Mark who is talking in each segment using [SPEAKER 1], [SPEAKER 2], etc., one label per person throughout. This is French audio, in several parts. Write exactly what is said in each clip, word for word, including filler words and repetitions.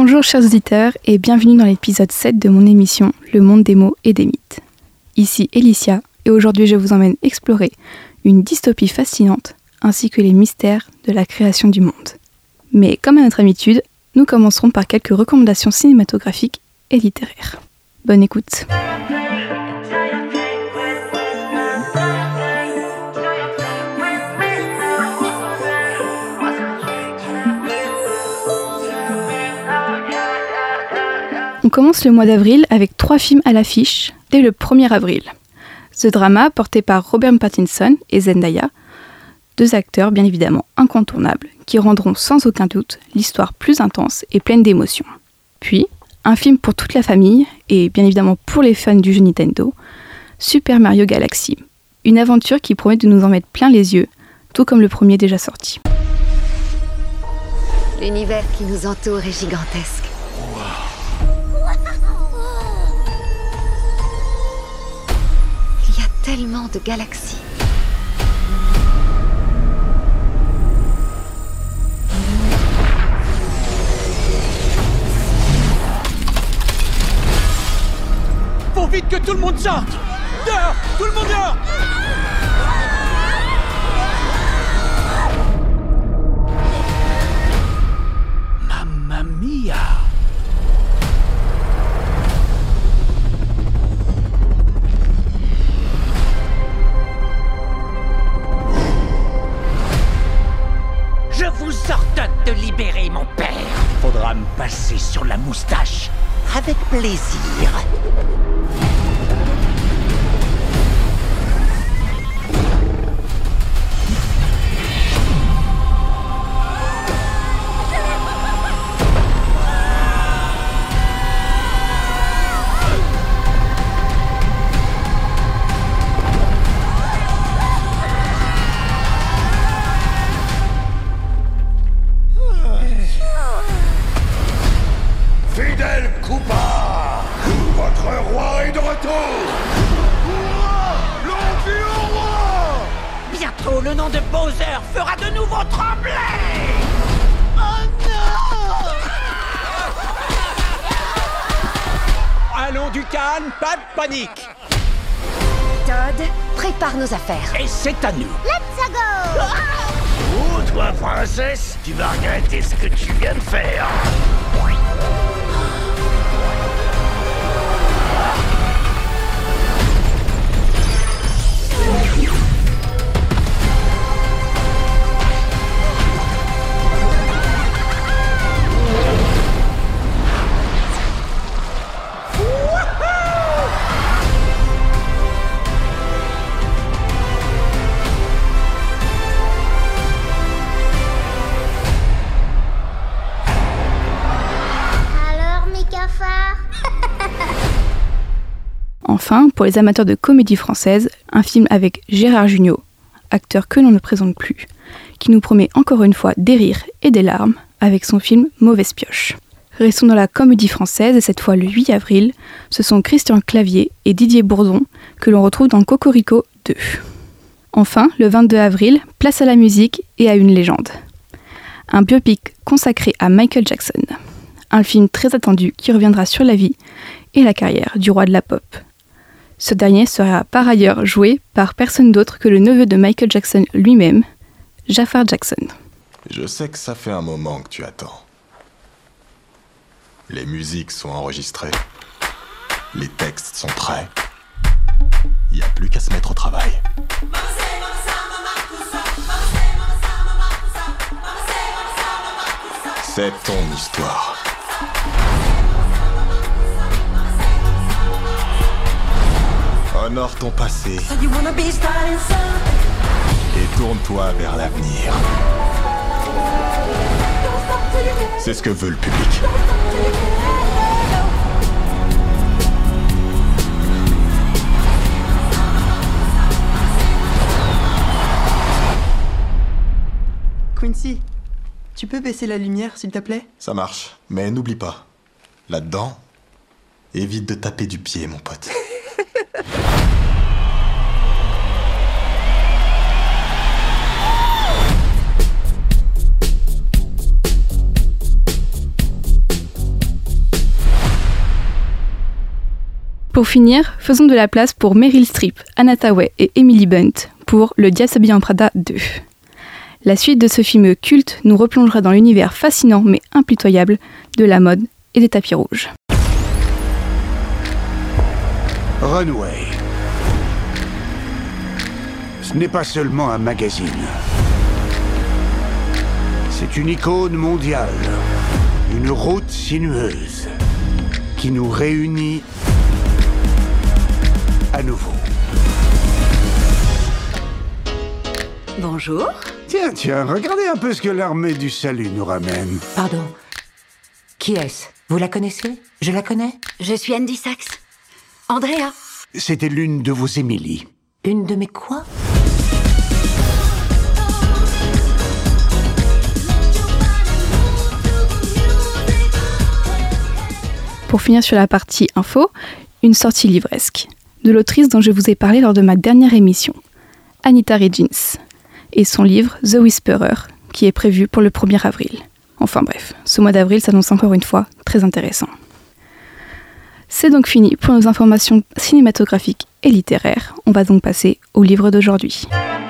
[SPEAKER 1] Bonjour chers auditeurs et bienvenue dans l'épisode sept de mon émission Le monde des mots et des mythes. Ici Elicia et aujourd'hui je vous emmène explorer une dystopie fascinante ainsi que les mystères de la création du monde. Mais comme à notre habitude, nous commencerons par quelques recommandations cinématographiques et littéraires. Bonne écoute. On commence le mois d'avril avec trois films à l'affiche dès le premier avril. The Drama, porté par Robert Pattinson et Zendaya, deux acteurs bien évidemment incontournables qui rendront sans aucun doute l'histoire plus intense et pleine d'émotions. Puis, un film pour toute la famille et bien évidemment pour les fans du jeu Nintendo, Super Mario Galaxy. Une aventure qui promet de nous en mettre plein les yeux, tout comme le premier déjà sorti.
[SPEAKER 2] L'univers qui nous entoure est gigantesque. Il y a tellement de galaxies.
[SPEAKER 3] Faut vite que tout le monde sorte! Dehors! Tout le monde dehors! Mamma mia! Je vous ordonne de libérer mon père. Faudra me passer sur la moustache. Avec plaisir.
[SPEAKER 4] Fidèle Koopa, votre roi est de retour. Hurrah! L'Empire au roi!
[SPEAKER 3] Bientôt, le nom de Bowser fera de nouveau trembler! Oh non! Allons du calme, pas de panique!
[SPEAKER 2] Todd, prépare nos affaires.
[SPEAKER 3] Et c'est à nous!
[SPEAKER 2] Let's go!
[SPEAKER 4] Oh, toi, princesse, tu vas regretter ce que tu viens de faire.
[SPEAKER 1] Enfin, pour les amateurs de comédie française, un film avec Gérard Jugnot, acteur que l'on ne présente plus, qui nous promet encore une fois des rires et des larmes avec son film Mauvaise pioche. Restons dans la comédie française et cette fois le huit avril, ce sont Christian Clavier et Didier Bourdon que l'on retrouve dans Cocorico deux. Enfin, le vingt-deux avril, place à la musique et à une légende. Un biopic consacré à Michael Jackson. Un film très attendu qui reviendra sur la vie et la carrière du roi de la pop. Ce dernier sera par ailleurs joué par personne d'autre que le neveu de Michael Jackson lui-même, Jafar Jackson.
[SPEAKER 5] Je sais que ça fait un moment que tu attends. Les musiques sont enregistrées. Les textes sont prêts. Il n'y a plus qu'à se mettre au travail. C'est ton histoire. Honore ton passé et tourne-toi vers l'avenir. C'est ce que veut le public.
[SPEAKER 6] Quincy, tu peux baisser la lumière, s'il te plaît?
[SPEAKER 5] Ça marche, mais n'oublie pas, là-dedans, évite de taper du pied, mon pote.
[SPEAKER 1] Pour finir, faisons de la place pour Meryl Streep, Anna Hathaway et Emily Blunt pour Le Diable s'habille en Prada deux. La suite de ce film culte nous replongera dans l'univers fascinant mais impitoyable de la mode et des tapis rouges.
[SPEAKER 4] Runway. Ce n'est pas seulement un magazine. C'est une icône mondiale, une route sinueuse qui nous réunit à nouveau.
[SPEAKER 2] Bonjour.
[SPEAKER 4] Tiens, tiens, regardez un peu ce que l'armée du salut nous ramène.
[SPEAKER 7] Pardon. Qui est-ce? Vous la connaissez? Je la connais?
[SPEAKER 2] Je suis Andy Sachs. Andrea.
[SPEAKER 4] C'était l'une de vos Émilie.
[SPEAKER 7] Une de mes quoi?
[SPEAKER 1] Pour finir sur la partie info, une sortie livresque de l'autrice dont je vous ai parlé lors de ma dernière émission, Anita Regins, et son livre The Whisperer, qui est prévu pour le premier avril. Enfin bref, ce mois d'avril s'annonce encore une fois très intéressant. C'est donc fini pour nos informations cinématographiques et littéraires. On va donc passer au livre d'aujourd'hui.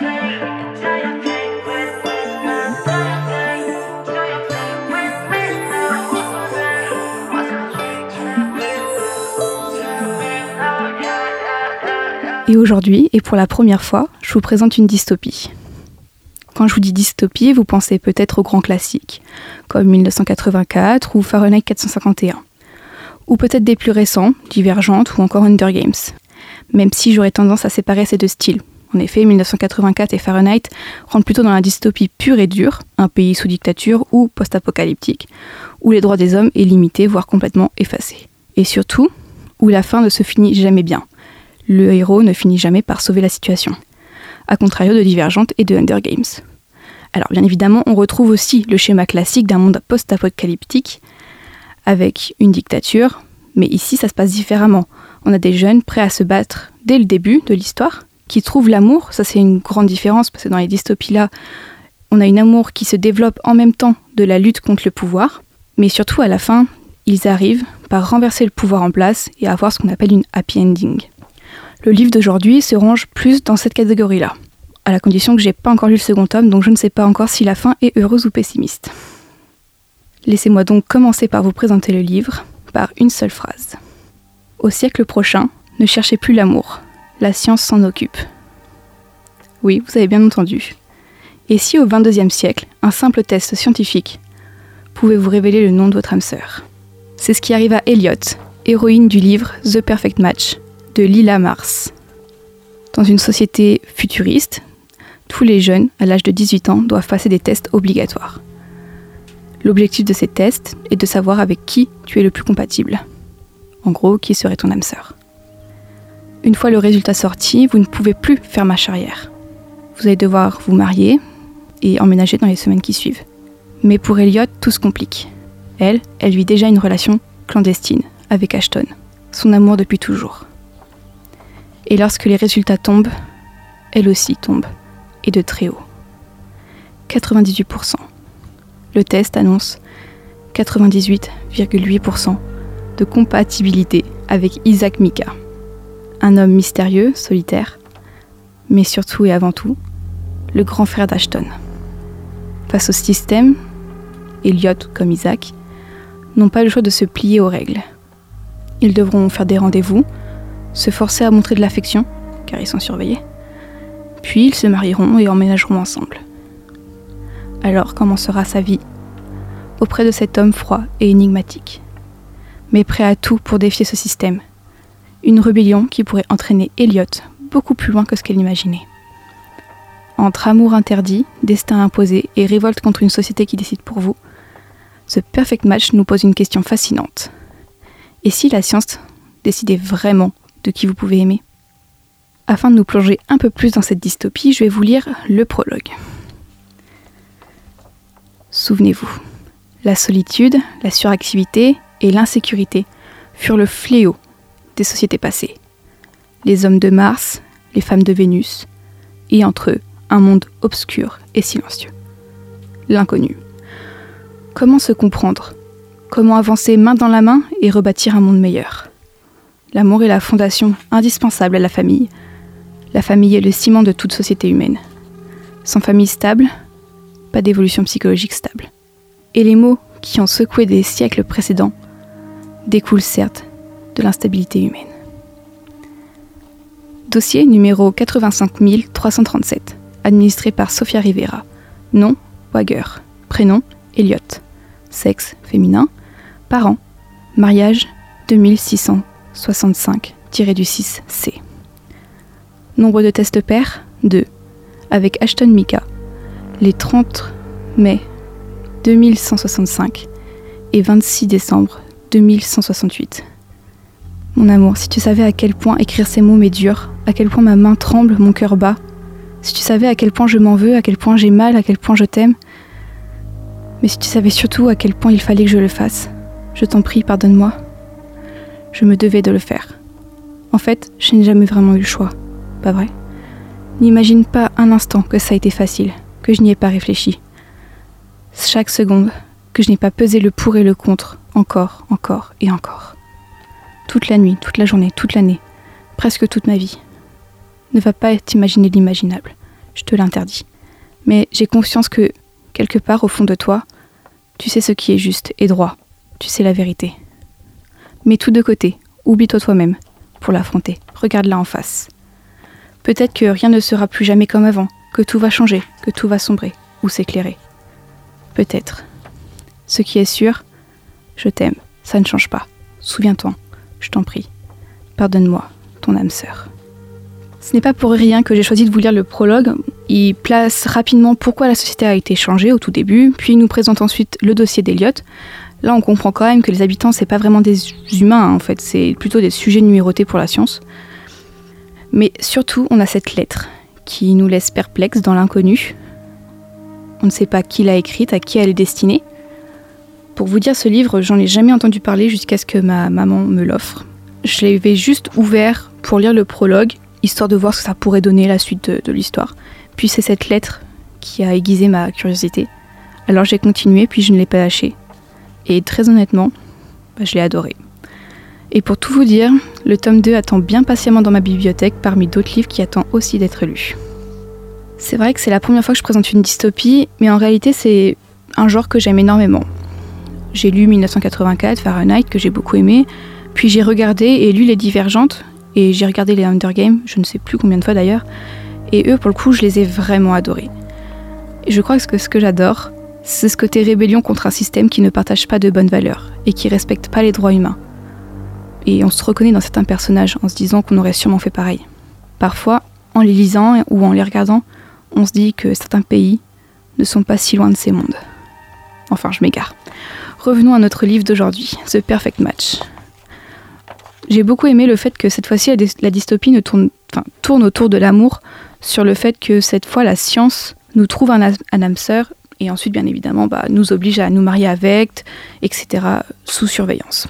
[SPEAKER 1] Et aujourd'hui, et pour la première fois, je vous présente une dystopie. Quand je vous dis dystopie, vous pensez peut-être aux grands classiques, comme dix-neuf cent quatre-vingt-quatre ou Fahrenheit quatre cent cinquante et un. Ou peut-être des plus récents, Divergente ou encore Hunger Games. Même si j'aurais tendance à séparer ces deux styles. En effet, dix-neuf cent quatre-vingt-quatre et Fahrenheit rentrent plutôt dans la dystopie pure et dure, un pays sous dictature ou post-apocalyptique, où les droits des hommes est limité, voire complètement effacé. Et surtout, où la fin ne se finit jamais bien. Le héros ne finit jamais par sauver la situation. A contrario de Divergente et de Hunger Games. Alors bien évidemment, on retrouve aussi le schéma classique d'un monde post-apocalyptique avec une dictature, mais ici ça se passe différemment. On a des jeunes prêts à se battre dès le début de l'histoire, qui trouvent l'amour, ça c'est une grande différence, parce que dans les dystopies là, on a une amour qui se développe en même temps de la lutte contre le pouvoir, mais surtout à la fin, ils arrivent par renverser le pouvoir en place et avoir ce qu'on appelle une happy ending. Le livre d'aujourd'hui se range plus dans cette catégorie-là, à la condition que j'ai pas encore lu le second tome, donc je ne sais pas encore si la fin est heureuse ou pessimiste. Laissez-moi donc commencer par vous présenter le livre, par une seule phrase. Au siècle prochain, ne cherchez plus l'amour, la science s'en occupe. Oui, vous avez bien entendu. Et si au vingt-deuxième siècle, un simple test scientifique pouvait vous révéler le nom de votre âme sœur? C'est ce qui arrive à Elliot, héroïne du livre The Perfect Match, de Lila Mars. Dans une société futuriste, tous les jeunes, à l'âge de dix-huit ans, doivent passer des tests obligatoires. L'objectif de ces tests est de savoir avec qui tu es le plus compatible. En gros, qui serait ton âme sœur. Une fois le résultat sorti, vous ne pouvez plus faire marche arrière. Vous allez devoir vous marier et emménager dans les semaines qui suivent. Mais pour Elliot, tout se complique. Elle, elle vit déjà une relation clandestine avec Ashton, son amour depuis toujours. Et lorsque les résultats tombent, elle aussi tombe, et de très haut. quatre-vingt-dix-huit pour cent. Le test annonce quatre-vingt-dix-huit virgule huit pour cent de compatibilité avec Isaac Mika, un homme mystérieux, solitaire, mais surtout et avant tout, le grand frère d'Ashton. Face au système, Elliot, comme Isaac, n'ont pas le choix de se plier aux règles. Ils devront faire des rendez-vous, se forcer à montrer de l'affection, car ils sont surveillés, puis ils se marieront et emménageront ensemble. Alors commencera sa vie, auprès de cet homme froid et énigmatique, mais prêt à tout pour défier ce système. Une rébellion qui pourrait entraîner Elliot beaucoup plus loin que ce qu'elle imaginait. Entre amour interdit, destin imposé et révolte contre une société qui décide pour vous, ce Perfect Match nous pose une question fascinante. Et si la science décidait vraiment de qui vous pouvez aimer? Afin de nous plonger un peu plus dans cette dystopie, je vais vous lire le prologue. Souvenez-vous, la solitude, la suractivité et l'insécurité furent le fléau des sociétés passées. Les hommes de Mars, les femmes de Vénus, et entre eux, un monde obscur et silencieux. L'inconnu. Comment se comprendre? Comment avancer main dans la main et rebâtir un monde meilleur? L'amour est la fondation indispensable à la famille. La famille est le ciment de toute société humaine. Sans famille stable, pas d'évolution psychologique stable. Et les maux qui ont secoué des siècles précédents découlent certes de l'instabilité humaine. Dossier numéro quatre-vingt-cinq mille trois cent trente-sept, administré par Sofia Rivera. Nom, Wager. Prénom, Elliot. Sexe, féminin. Parents, mariage, deux mille six cent soixante-cinq six C. Nombre de tests pairs, deux. Avec Ashton Mika, les trente mai deux mille cent soixante-cinq et vingt-six décembre deux mille cent soixante-huit. Mon amour, si tu savais à quel point écrire ces mots m'est dur, à quel point ma main tremble, mon cœur bat, si tu savais à quel point je m'en veux, à quel point j'ai mal, à quel point je t'aime, mais si tu savais surtout à quel point il fallait que je le fasse, je t'en prie, pardonne-moi. Je me devais de le faire. En fait, je n'ai jamais vraiment eu le choix, pas vrai ? N'imagine pas un instant que ça a été facile, que je n'y ai pas réfléchi. Chaque seconde, que je n'ai pas pesé le pour et le contre, encore, encore et encore. Toute la nuit, toute la journée, toute l'année, presque toute ma vie. Ne va pas t'imaginer l'imaginable, je te l'interdis. Mais j'ai conscience que, quelque part au fond de toi, tu sais ce qui est juste et droit, tu sais la vérité. Mets tout de côté, oublie-toi toi-même, pour l'affronter, regarde-la en face. Peut-être que rien ne sera plus jamais comme avant, que tout va changer, que tout va sombrer ou s'éclairer. Peut-être. Ce qui est sûr, je t'aime, ça ne change pas. Souviens-toi, je t'en prie. Pardonne-moi, ton âme sœur. Ce n'est pas pour rien que j'ai choisi de vous lire le prologue. Il place rapidement pourquoi la société a été changée au tout début, puis il nous présente ensuite le dossier d'Elliot. Là, on comprend quand même que les habitants, c'est pas vraiment des humains, hein, en fait, c'est plutôt des sujets numérotés pour la science. Mais surtout, on a cette lettre qui nous laisse perplexes dans l'inconnu. On ne sait pas qui l'a écrite, à qui elle est destinée. Pour vous dire, ce livre, j'en ai jamais entendu parler jusqu'à ce que ma maman me l'offre. Je l'avais juste ouvert pour lire le prologue, histoire de voir ce que ça pourrait donner la suite de, de l'histoire. Puis c'est cette lettre qui a aiguisé ma curiosité. Alors j'ai continué, puis je ne l'ai pas lâché. Et très honnêtement, bah, je l'ai adoré. Et pour tout vous dire, le tome deux attend bien patiemment dans ma bibliothèque parmi d'autres livres qui attendent aussi d'être lus. C'est vrai que c'est la première fois que je présente une dystopie, mais en réalité c'est un genre que j'aime énormément. J'ai lu dix-neuf cent quatre-vingt-quatre, Fahrenheit, que j'ai beaucoup aimé, puis j'ai regardé et lu Les Divergentes, et j'ai regardé les Hunger Games, je ne sais plus combien de fois d'ailleurs, et eux pour le coup je les ai vraiment adorés. Et je crois que ce que j'adore, c'est ce côté rébellion contre un système qui ne partage pas de bonnes valeurs, et qui respecte pas les droits humains. Et on se reconnaît dans certains personnages en se disant qu'on aurait sûrement fait pareil. Parfois, en les lisant ou en les regardant, on se dit que certains pays ne sont pas si loin de ces mondes. Enfin, je m'égare. Revenons à notre livre d'aujourd'hui, The Perfect Match. J'ai beaucoup aimé le fait que cette fois-ci, la dystopie ne tourne, enfin, tourne autour de l'amour, sur le fait que cette fois, la science nous trouve un, un âme sœur, et ensuite, bien évidemment, bah, nous oblige à nous marier avec, et cetera, sous surveillance.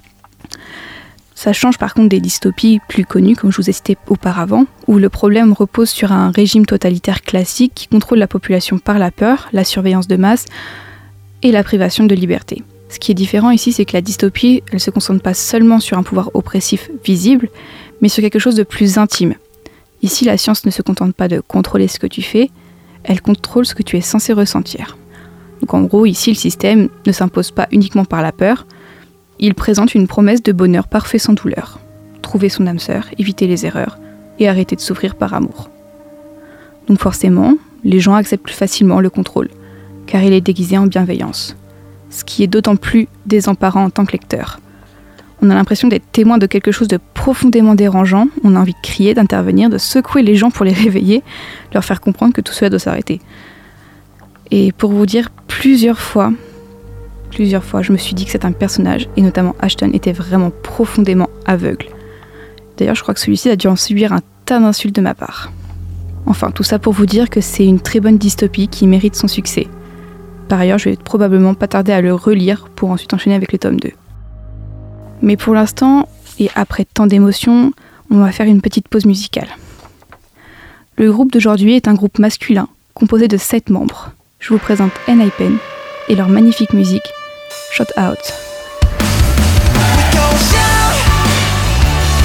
[SPEAKER 1] Ça change par contre des dystopies plus connues, comme je vous ai cité auparavant, où le problème repose sur un régime totalitaire classique qui contrôle la population par la peur, la surveillance de masse et la privation de liberté. Ce qui est différent ici, c'est que la dystopie, elle ne se concentre pas seulement sur un pouvoir oppressif visible, mais sur quelque chose de plus intime. Ici, la science ne se contente pas de contrôler ce que tu fais, elle contrôle ce que tu es censé ressentir. Donc en gros, ici, le système ne s'impose pas uniquement par la peur, il présente une promesse de bonheur parfait sans douleur. Trouver son âme sœur, éviter les erreurs et arrêter de souffrir par amour. Donc forcément, les gens acceptent plus facilement le contrôle, car il est déguisé en bienveillance. Ce qui est d'autant plus désemparant en tant que lecteur. On a l'impression d'être témoin de quelque chose de profondément dérangeant, on a envie de crier, d'intervenir, de secouer les gens pour les réveiller, leur faire comprendre que tout cela doit s'arrêter. Et pour vous dire, plusieurs fois, Plusieurs fois, je me suis dit que certains personnages, et notamment Ashton, étaient vraiment profondément aveugles. D'ailleurs, je crois que celui-ci a dû en subir un tas d'insultes de ma part. Enfin, tout ça pour vous dire que c'est une très bonne dystopie qui mérite son succès. Par ailleurs, je vais probablement pas tarder à le relire pour ensuite enchaîner avec le tome deux. Mais pour l'instant, et après tant d'émotions, on va faire une petite pause musicale. Le groupe d'aujourd'hui est un groupe masculin, composé de sept membres. Je vous présente Enhypen et leur magnifique musique, Shut Out.
[SPEAKER 8] We gon' shout,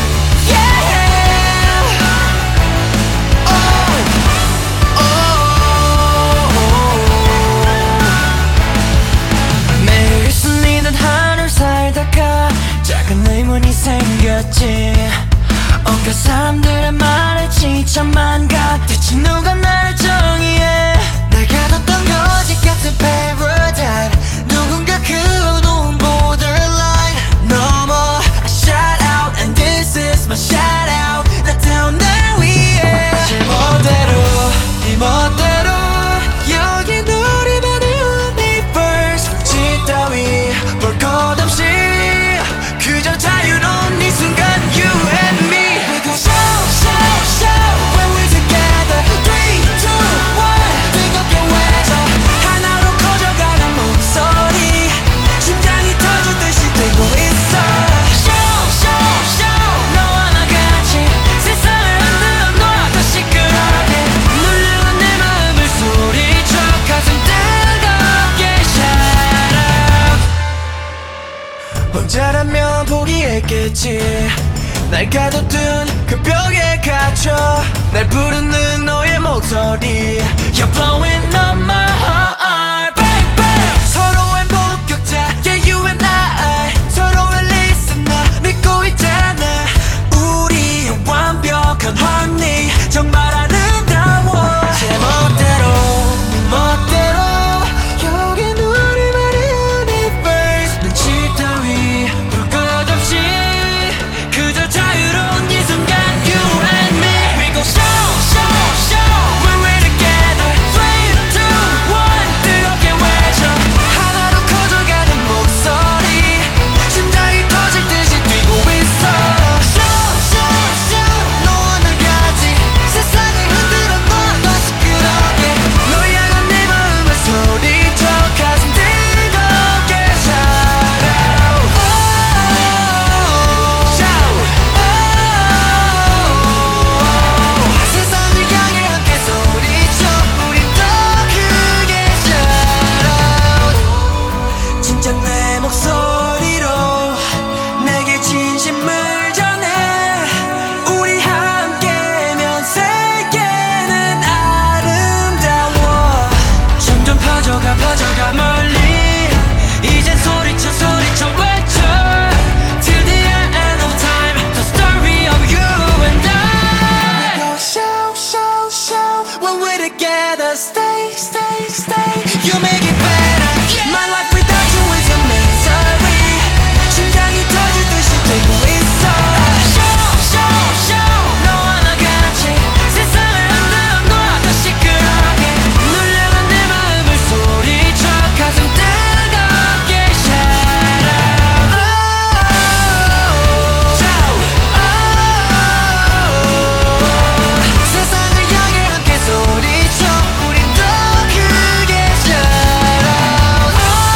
[SPEAKER 8] 사람들의 말에 지쳐만 가. 대체 누가 나를 정의해. 날 가뒀던 거짓 같은 paradigm. 누군가 그어놓은 borderline 넘어 I shout out and this is my shout out. 나 태어난 위에 제 멋대로 네 멋대로 여긴 우리만의 universe. 지 따위 볼 것 없이 그저 자유로운 이 순간 you and me. We go shout shout shout when we're together. Three two one 뜨겁게 외쳐 하나로 커져가는 목소리. 심장이 터질 듯이 뛰고 있어. Shout shout shout 너와 나 같이 세상을 흔들어 놔 더 시끄럽게. 놀라운 내 마음을 소리쳐 가슴 뜨겁게 shout out. 혼자라면 포기했겠지. 날 가둬둔 그 벽에 갇혀 날 부르는 너의 목소리. You're blowing up my heart. Bang bang 서로의 목격자. Yeah you and I 서로의 listener. 믿고 있잖아 우리의 완벽한 harmony. 정말 아름다워. 제 멋대로 네 멋대로 여긴 우리만의 universe. 눈치 따위 볼 것 없이 그저 자유로운 이 순간 you and me. We go shout shout shout when we're together. Three two one 뜨겁게 외쳐 하나로 커져가는 목소리. 심장이 터질 듯이 뛰고 있어. Shout shout shout 너와 나 같이 세상을 흔들어 놔 더 시끄럽게. 널 향한 내 마음을 소리쳐 가슴 뜨겁게 shout out. Shout out. 세상을 향해 함께 소리쳐 우린 더 크게 shout out. 진짜 내 목소리로 내게 진심을 전해. 우리 함께면 세계는 아름다워. 점점 퍼져가 퍼져가 멀리. 이젠 소리쳐 소리쳐 외쳐 Till the end of time. The story of you and I. We go shout shout shout when we're together. Stay stay stay You make it better. My life without you is a misery. 심장이 터질 듯이 뛰고 있어. Shout shout shout 너와 나 같이 세상을 흔들어 놔 더 시끄럽게. 놀라운 내 마음을 소리쳐 가슴 뜨겁게 shout out. Shout out. 세상을 향해 함께 소리쳐 우린 더 크게 shout out.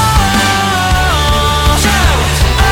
[SPEAKER 8] Shout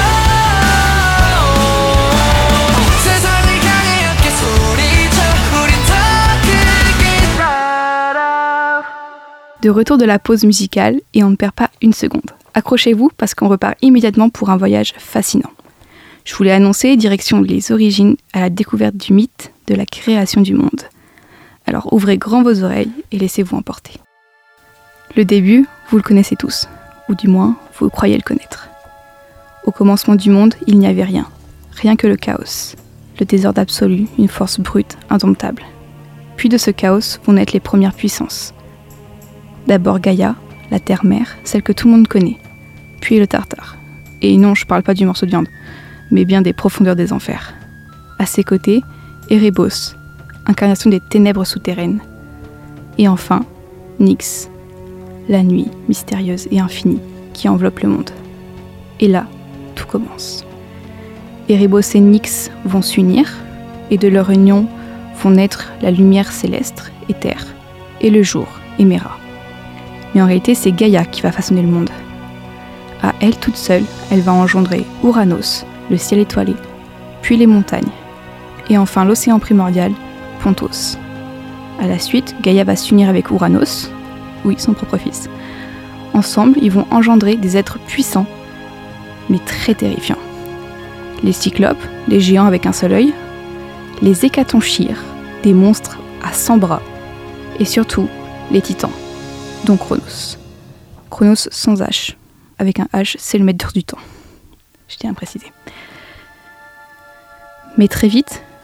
[SPEAKER 8] out. 세상을 향해 함께 소리쳐 우린 더 크게 shout out.
[SPEAKER 1] De retour de la pause musicale et on ne perd pas une seconde. Accrochez-vous parce qu'on repart immédiatement pour un voyage fascinant. Je vous l'ai annoncé, direction les origines à la découverte du mythe de la création du monde. Alors ouvrez grand vos oreilles et laissez-vous emporter. Le début, vous le connaissez tous, ou du moins, vous croyez le connaître. Au commencement du monde, il n'y avait rien, rien que le chaos, le désordre absolu, une force brute, indomptable. Puis de ce chaos vont naître les premières puissances. D'abord Gaïa, la terre-mère, celle que tout le monde connaît, puis le Tartare. Et non, je parle pas du morceau de viande, mais bien des profondeurs des enfers. À ses côtés, Erebos, incarnation des ténèbres souterraines. Et enfin, Nyx, la nuit mystérieuse et infinie qui enveloppe le monde. Et là, tout commence. Erebos et Nyx vont s'unir, et de leur union vont naître la lumière céleste, Éther, et le jour, Héméra. Mais en réalité, c'est Gaïa qui va façonner le monde. À elle toute seule, elle va engendrer Ouranos, le ciel étoilé, puis les montagnes, et enfin l'océan primordial, Pontos. À la suite, Gaïa va s'unir avec Ouranos, oui, son propre fils. Ensemble, ils vont engendrer des êtres puissants, mais très terrifiants. Les cyclopes, les géants avec un seul œil, les hécatonchires, des monstres à cent bras, et surtout les titans, dont Chronos. Chronos sans H, avec un H, c'est le maître du temps. Je tiens à préciser. Mais très vite,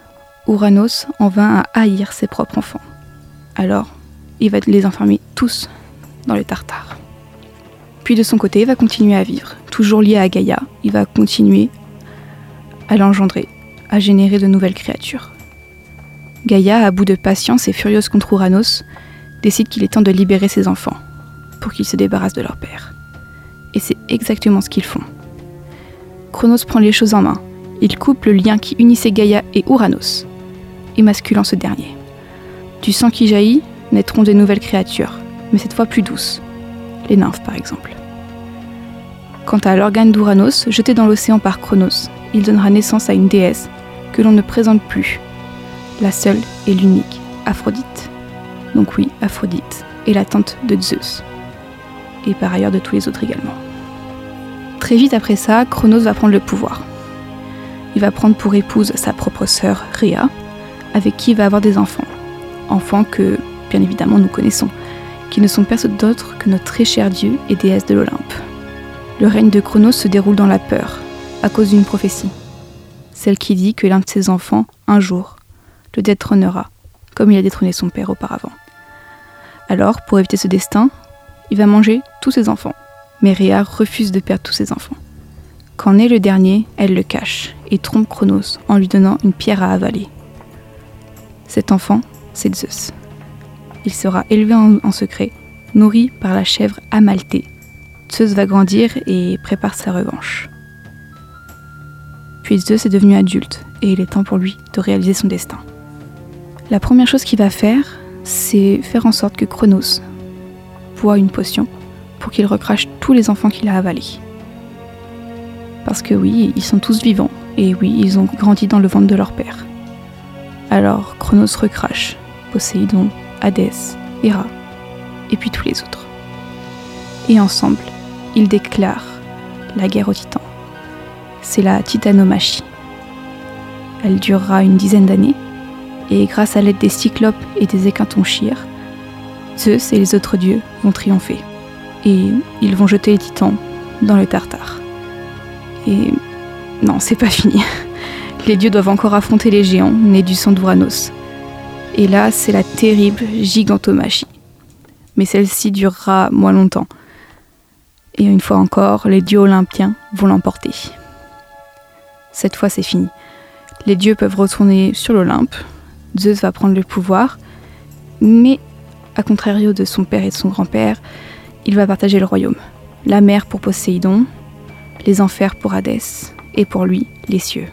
[SPEAKER 1] Ouranos en vint à haïr ses propres enfants. Alors, il va les enfermer tous dans le Tartare. Puis de son côté, il va continuer à vivre. Toujours lié à Gaïa, il va continuer à l'engendrer, à générer de nouvelles créatures. Gaïa, à bout de patience et furieuse contre Ouranos, décide qu'il est temps de libérer ses enfants, pour qu'ils se débarrassent de leur père. Et c'est exactement ce qu'ils font. Cronos prend les choses en main. Il coupe le lien qui unissait Gaïa et Ouranos, émasculant ce dernier. Du sang qui jaillit, naîtront de nouvelles créatures, mais cette fois plus douces. Les nymphes, par exemple. Quant à l'organe d'Ouranos, jeté dans l'océan par Cronos, il donnera naissance à une déesse que l'on ne présente plus, la seule et l'unique, Aphrodite. Donc oui, Aphrodite est la tante de Zeus, et par ailleurs de tous les autres également. Très vite après ça, Cronos va prendre le pouvoir. Il va prendre pour épouse sa propre sœur Rhea, avec qui il va avoir des enfants. Enfants que, bien évidemment, nous connaissons, qui ne sont personne d'autre que notre très cher dieu et déesse de l'Olympe. Le règne de Cronos se déroule dans la peur, à cause d'une prophétie. Celle qui dit que l'un de ses enfants, un jour, le détrônera, comme il a détrôné son père auparavant. Alors, pour éviter ce destin, il va manger tous ses enfants. Mais Rhea refuse de perdre tous ses enfants. Quand naît le dernier, elle le cache et trompe Cronos en lui donnant une pierre à avaler. Cet enfant, c'est Zeus. Il sera élevé en, en secret, nourri par la chèvre Amalthée. Zeus va grandir et prépare sa revanche. Puis Zeus est devenu adulte et il est temps pour lui de réaliser son destin. La première chose qu'il va faire, c'est faire en sorte que Cronos boit une potion pour qu'il recrache tous les enfants qu'il a avalés. Parce que oui, ils sont tous vivants, et oui, ils ont grandi dans le ventre de leur père. Alors Cronos recrache Poséidon, Hadès, Héra, et puis tous les autres. Et ensemble, ils déclarent la guerre aux titans. C'est la titanomachie. Elle durera une dizaine d'années, et grâce à l'aide des cyclopes et des hécatonchires, Zeus et les autres dieux vont triompher. Et ils vont jeter les titans dans le Tartare. Et non, c'est pas fini. Les dieux doivent encore affronter les géants nés du sang d'Ouranos. Et là, c'est la terrible gigantomachie. Mais celle-ci durera moins longtemps. Et une fois encore, les dieux olympiens vont l'emporter. Cette fois, c'est fini. Les dieux peuvent retourner sur l'Olympe. Zeus va prendre le pouvoir. Mais, à contrario de son père et de son grand-père, il va partager le royaume. La mer pour Poséidon, les enfers pour Hadès, et pour lui, les cieux.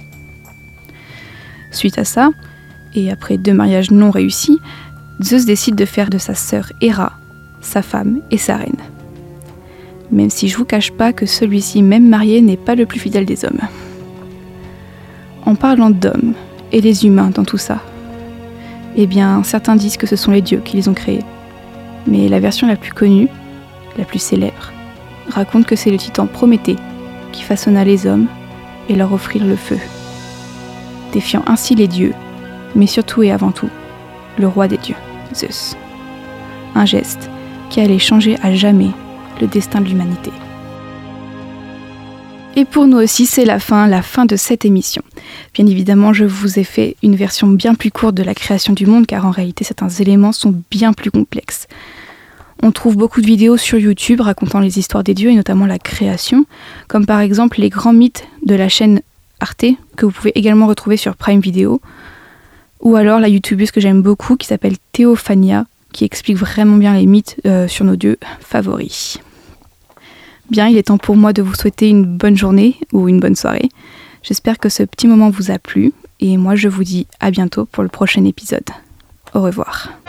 [SPEAKER 1] Suite à ça, et après deux mariages non réussis, Zeus décide de faire de sa sœur Héra sa femme et sa reine. Même si je vous cache pas que celui-ci, même marié, n'est pas le plus fidèle des hommes. En parlant d'hommes et les humains dans tout ça, eh bien, certains disent que ce sont les dieux qui les ont créés. Mais la version la plus connue, la plus célèbre, raconte que c'est le titan Prométhée qui façonna les hommes et leur offrit le feu, défiant ainsi les dieux, mais surtout et avant tout, le roi des dieux, Zeus. Un geste qui allait changer à jamais le destin de l'humanité. Et pour nous aussi, c'est la fin, la fin de cette émission. Bien évidemment, je vous ai fait une version bien plus courte de la création du monde, car en réalité, certains éléments sont bien plus complexes. On trouve beaucoup de vidéos sur YouTube racontant les histoires des dieux et notamment la création, comme par exemple les grands mythes de la chaîne Arte, que vous pouvez également retrouver sur Prime Video, ou alors la youtubeuse que j'aime beaucoup qui s'appelle Théophania, qui explique vraiment bien les mythes euh, sur nos dieux favoris. Bien, il est temps pour moi de vous souhaiter une bonne journée ou une bonne soirée. J'espère que ce petit moment vous a plu et moi je vous dis à bientôt pour le prochain épisode. Au revoir.